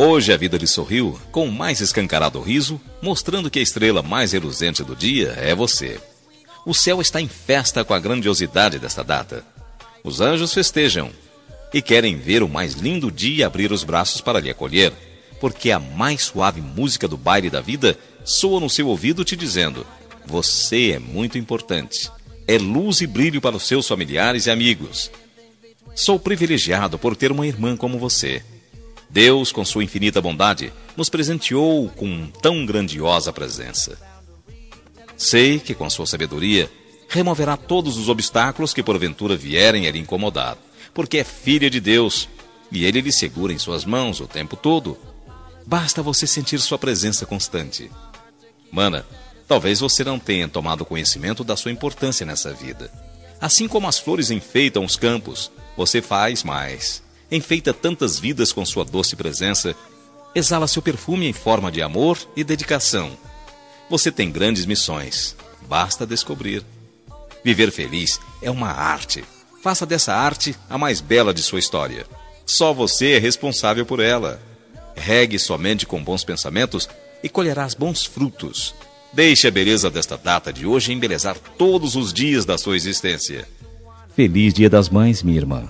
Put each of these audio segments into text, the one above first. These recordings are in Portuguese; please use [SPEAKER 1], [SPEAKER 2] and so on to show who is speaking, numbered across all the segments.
[SPEAKER 1] Hoje a vida lhe sorriu com o mais escancarado riso, mostrando que a estrela mais reluzente do dia é você. O céu está em festa com a grandiosidade desta data. Os anjos festejam e querem ver o mais lindo dia e abrir os braços para lhe acolher, porque a mais suave música do baile da vida soa no seu ouvido te dizendo: você é muito importante. É luz e brilho para os seus familiares e amigos. Sou privilegiado por ter uma irmã como você. Deus, com sua infinita bondade, nos presenteou com tão grandiosa presença. Sei que com sua sabedoria removerá todos os obstáculos que porventura vierem a lhe incomodar, porque é filha de Deus e Ele lhe segura em suas mãos o tempo todo. Basta você sentir sua presença constante. Mana, talvez você não tenha tomado conhecimento da sua importância nessa vida. Assim como as flores enfeitam os campos, você faz mais. Enfeita tantas vidas com sua doce presença, exala seu perfume em forma de amor e dedicação. Você tem grandes missões, basta descobrir. Viver feliz é uma arte. Faça dessa arte a mais bela de sua história. Só você é responsável por ela. Regue somente com bons pensamentos e colherás bons frutos. Deixe a beleza desta data de hoje embelezar todos os dias da sua existência.
[SPEAKER 2] Feliz Dia das Mães, minha irmã.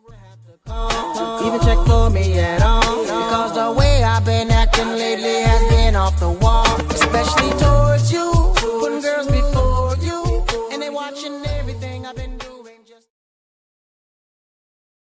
[SPEAKER 3] Even check for me at all, because the way I've been acting lately has been off the wall, especially towards you, putting girls before you, and they watching everything I've been